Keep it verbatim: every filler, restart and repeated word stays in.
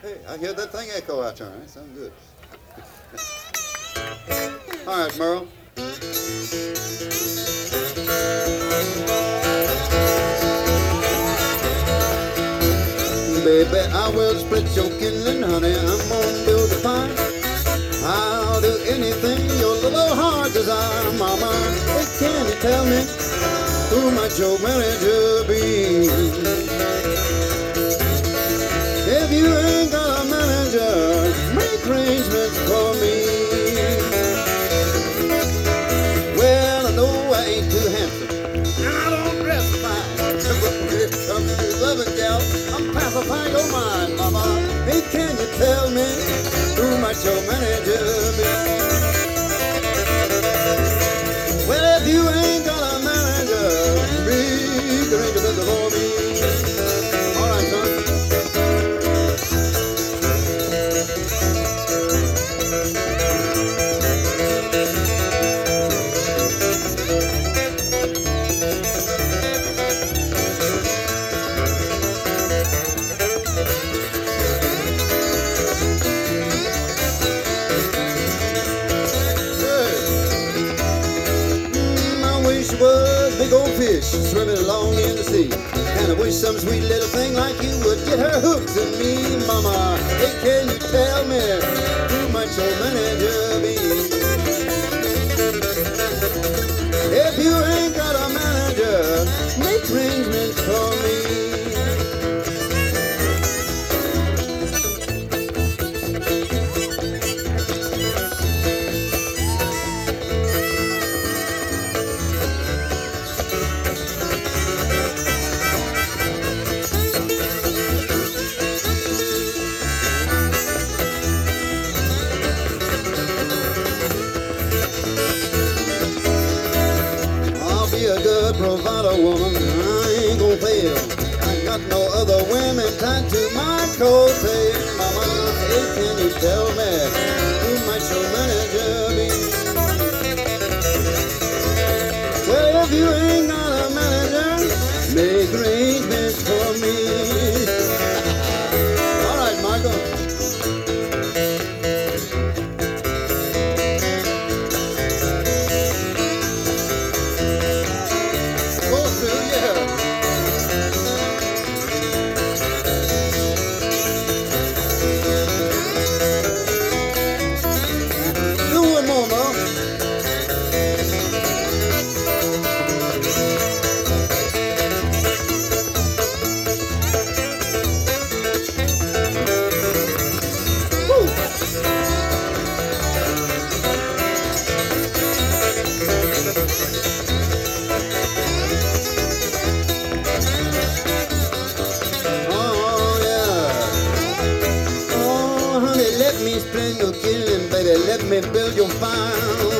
Hey, I hear that thing echo out there. That sounds good. All right, Merle. Baby, I will split your kindling, honey. I'm gonna build a fire. I'll do anything your little heart desire, mama. Hey, can you tell me who might your manager be? If you ain't got a manager, make arrangements for me. Well, I know I ain't too handsome, and I don't dress fine. But when it comes to loving, gal, I'm pacifying your mind, mama. Hey, can you tell me who might your manager be? Well, if you ain't got a manager, make arrangements for me. All right, son. Was big old fish swimming along in the sea. And I wish some sweet little thing like you would get her hooked in me, mama. Hey, can you tell me who might your manager be? If you ain't got a manager, make arrangements for me. A good provider woman, I ain't gon' fail. I got no other women tied to my coattail, mama. Hey, can you tell me who might your manager be? Well, if you ain't got a manager, make arrangements for me. All right, Michael. Let me split your kindling, baby. Let me build your fire.